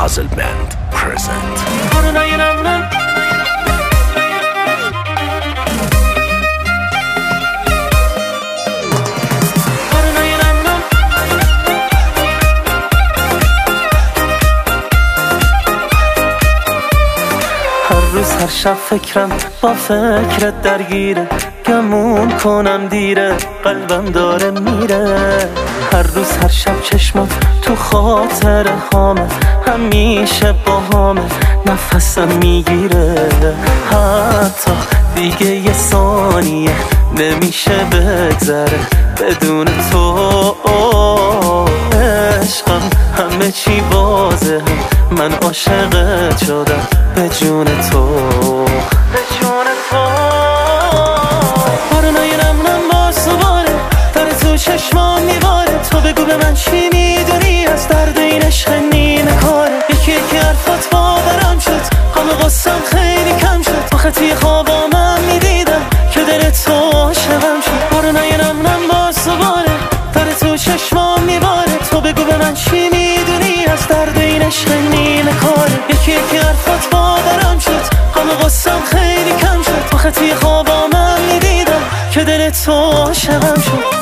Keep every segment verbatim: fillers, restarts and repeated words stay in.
Puzzle Band present. هر روز هر شب فکرم با فکرت درگیره، گمون کنم دیره قلبم داره میره. هر روز هر شب چشمات تو خاطر هامه، همیشه با هامه نفسم میگیره. حتی دیگه یه ثانیه نمیشه بگذره بدون تو. عشقم همه چی واضحه، من عاشقت شدم به جون تو، به جون تو. بارونای نمونم با سواره داره تو چشمام میباره. تو بگو به من چی میدونی از درد این عشق نیمه کاره. یکی یکی حرفات باورم شد، غم غصم خیلی کم شد. آخه توی خوابا من میدیدم که دل تو عاشقم شد. بارونای نمونم با سواره داره تو چشمام میباره. تو بگو به من چی میدونی از درد این عشق نیمه کاره. یکی یکی حرفات باورم شد، غم غصم خیلی کم شد. آخه توی خوابا من میدیدم که دل تو عاشقم شد.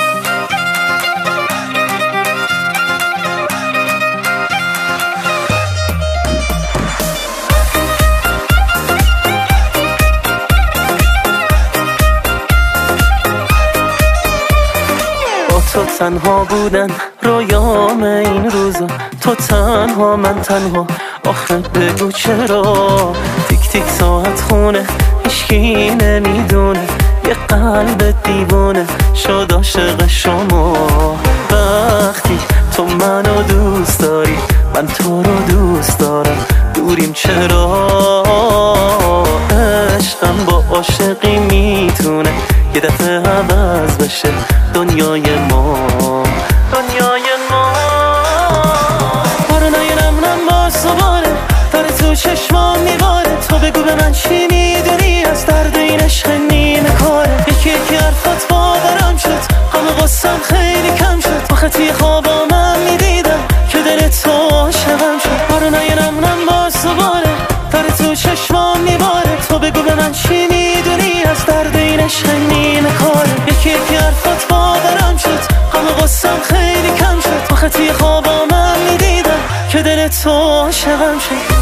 تو تنها بودن رویام این روزا، تو تنها من تنها. آخه بگو چرا تیک تیک ساعت خونه هیچکی نمیدونه. یه قلب دیوونه شد عاشق شما. وقتی تو منو دوست داری من تو رو دوست دارم، دوریم چرا؟ عشقم با عاشقی میتونه یه دفعه عوض بشه دنیای ما، دنیای ما. بارونای نمونم با سواره داره تو چشمام میباره. تو بگو به من چی میدونی از درد این عشق نیمه کاره. یکی یکی حرفات باورم شد، غم غصم خیلی کم شد. آخه توی خوابا من میدیدم که دل تو عاشقم شد. بارونای نمونم با سواره داره تو چشمام میباره. تو بگو به من چی میدونی از درد این عشق نیمه کاره. یکی یکی حرفات باورم شد، غم غصم خیلی کم شد. آخه توی خوابا من میدیدم که دل تو عاشقم شد.